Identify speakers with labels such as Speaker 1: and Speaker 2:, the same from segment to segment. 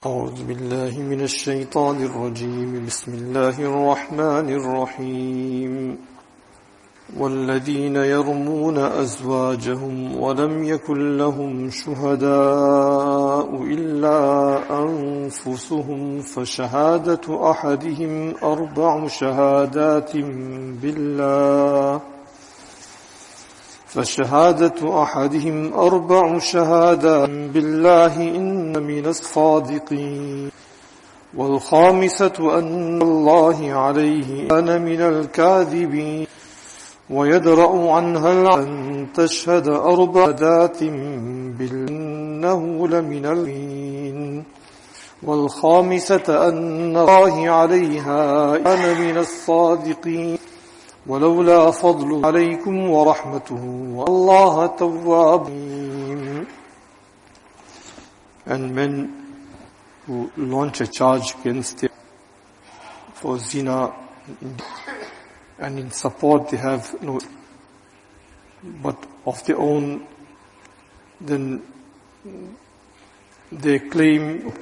Speaker 1: أعوذ بالله من الشيطان الرجيم. بسم الله الرحمن الرحيم. والذين يرمون أزواجهم ولم يكن لهم شهداء إلا أنفسهم فشهادة أحدهم أربع شهادات بالله إن من الصادقين والخامسة أن الله عليه كان من الكاذبين ويدرأ عنها أن تشهد أربع شهادات بالله إنه لمن الكاذبين والخامسة أن الله عليها كان من الصادقين ولولا فضل عليكم ورحمته والله تواب. And men who launch a charge against them for zina and in support they have no but of their own, then they claim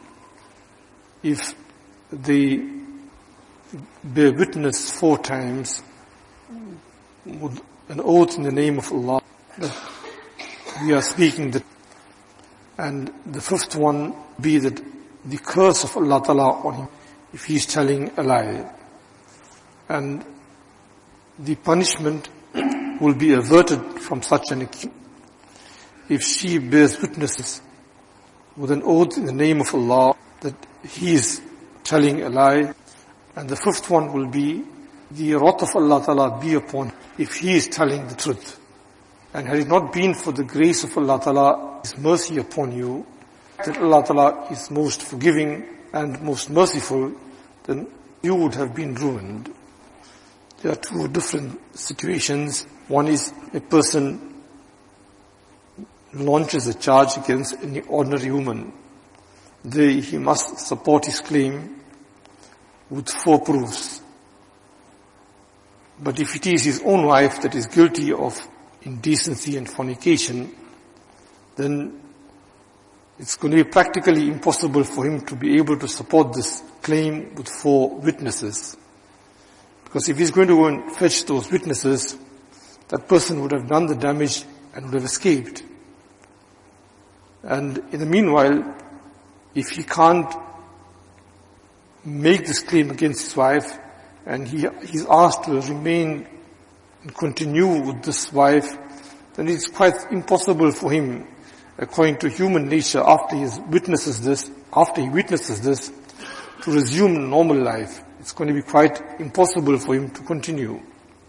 Speaker 1: if they bear witness 4 times with an oath in the name of Allah that we are speaking the, and the 5th one be that the curse of Allah Ta'ala on him if he is telling a lie, and the punishment will be averted from such an accusation if she bears witnesses with an oath in the name of Allah that he is telling a lie. And the 5th one will be the wrath of Allah Ta'ala be upon him if he is telling the truth. And had it not been for the grace of Allah Ta'ala, His mercy upon you, that Allah Ta'ala is most forgiving and most merciful, then you would have been ruined. There are 2 different situations. One is a person launches a charge against any ordinary woman. There he must support his claim with 4 proofs. But if it is his own wife that is guilty of indecency and fornication, then it's going to be practically impossible for him to be able to support this claim with 4 witnesses. Because if he's going to go and fetch those witnesses, that person would have done the damage and would have escaped. And in the meanwhile, if he can't make this claim against his wife, and he's asked to remain and continue with this wife, then it's quite impossible for him, according to human nature, after he witnesses this, to resume normal life. It's going to be quite impossible for him to continue.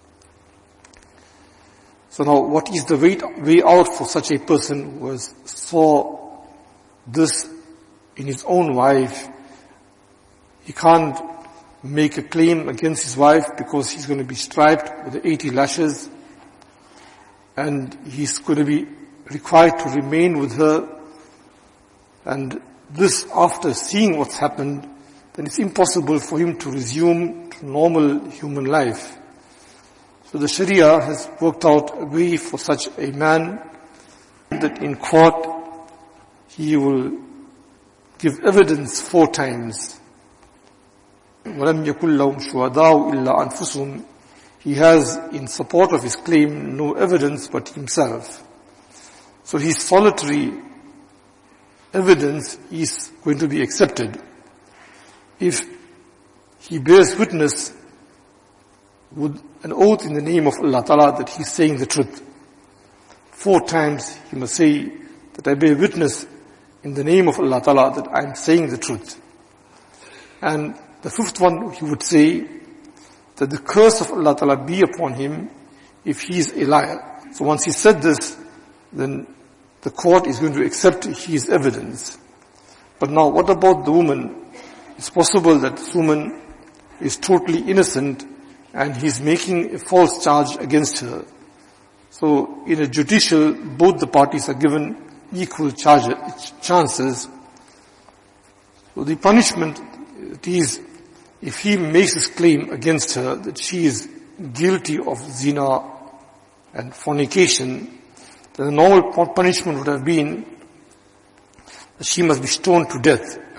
Speaker 1: So now, what is the way out for such a person who saw this in his own wife? He can't make a claim against his wife because he's going to be striped with the 80 lashes, and he's going to be required to remain with her. And this, after seeing what's happened, then it's impossible for him to resume to normal human life. So the Sharia has worked out a way for such a man that in court he will give evidence 4 times. وَلَمْ يَكُنْ لَهُمْ شُهَدَاءُ إِلَّا أَنفُسُهُم. He has, in support of his claim, no evidence but himself. So his solitary evidence is going to be accepted. If he bears witness with an oath in the name of Allah Ta'ala that he's saying the truth, 4 times he must say that I bear witness in the name of Allah Ta'ala that I'm saying the truth. And the 5th one, he would say that the curse of Allah Ta'ala be upon him if he is a liar. So once he said this, then the court is going to accept his evidence. But now what about the woman? It's possible that this woman is totally innocent and he's making a false charge against her. So in a judicial, both the parties are given equal chances. So the punishment is, if he makes his claim against her that she is guilty of zina and fornication, then the normal punishment would have been that she must be stoned to death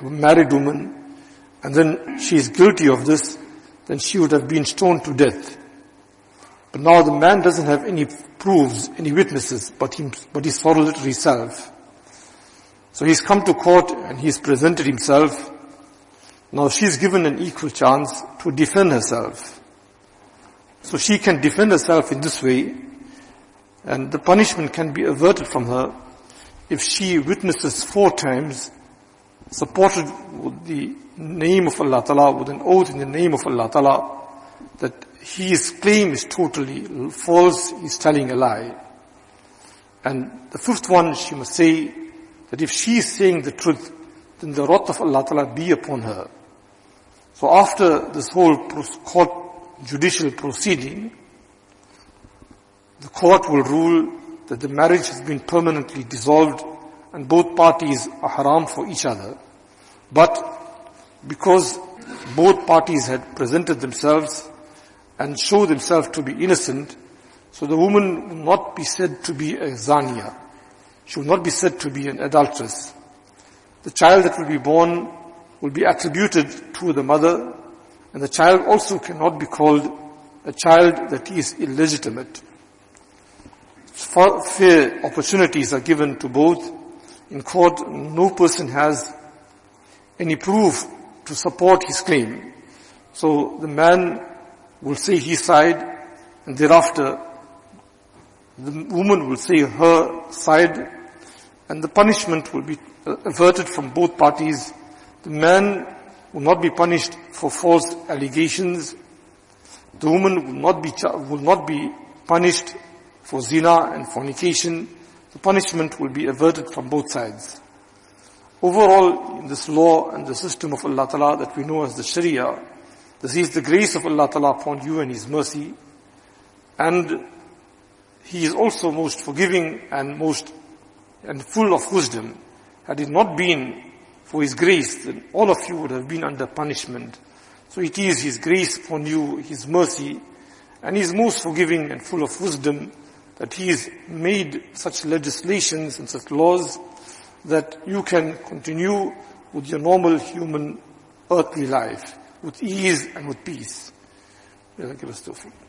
Speaker 1: a married woman, and then she is guilty of this, then she would have been stoned to death. But now the man doesn't have any proofs, any witnesses, but his solitary self. So he's come to court and he's presented himself. Now she's given an equal chance to defend herself. So she can defend herself in this way, and the punishment can be averted from her if she witnesses 4 times, supported with the name of Allah Ta'ala, with an oath in the name of Allah Ta'ala, that his claim is totally false, he's telling a lie. And the 5th one, she must say that if she is saying the truth, then the wrath of Allah Ta'ala be upon her. So after this whole court judicial proceeding, the court will rule that the marriage has been permanently dissolved and both parties are haram for each other. But because both parties had presented themselves and showed themselves to be innocent, so the woman will not be said to be a zaniya. She will not be said to be an adulteress. The child that will be born will be attributed to the mother, and the child also cannot be called a child that is illegitimate. Fair opportunities are given to both. In court, no person has any proof to support his claim. So the man will say his side, and thereafter the woman will say her side, and the punishment will be averted from both parties. The man will not be punished for false allegations. The woman will not be punished for zina and fornication. The punishment will be averted from both sides. Overall, in this law and the system of Allah Ta'ala that we know as the Sharia, this is the grace of Allah Ta'ala upon you and His mercy. And He is also most forgiving and full of wisdom. Had it not been for His grace, then all of you would have been under punishment. So it is His grace upon you, His mercy, and He is most forgiving and full of wisdom that He has made such legislations and such laws that you can continue with your normal human earthly life with ease and with peace. May Allah give us tawfiq.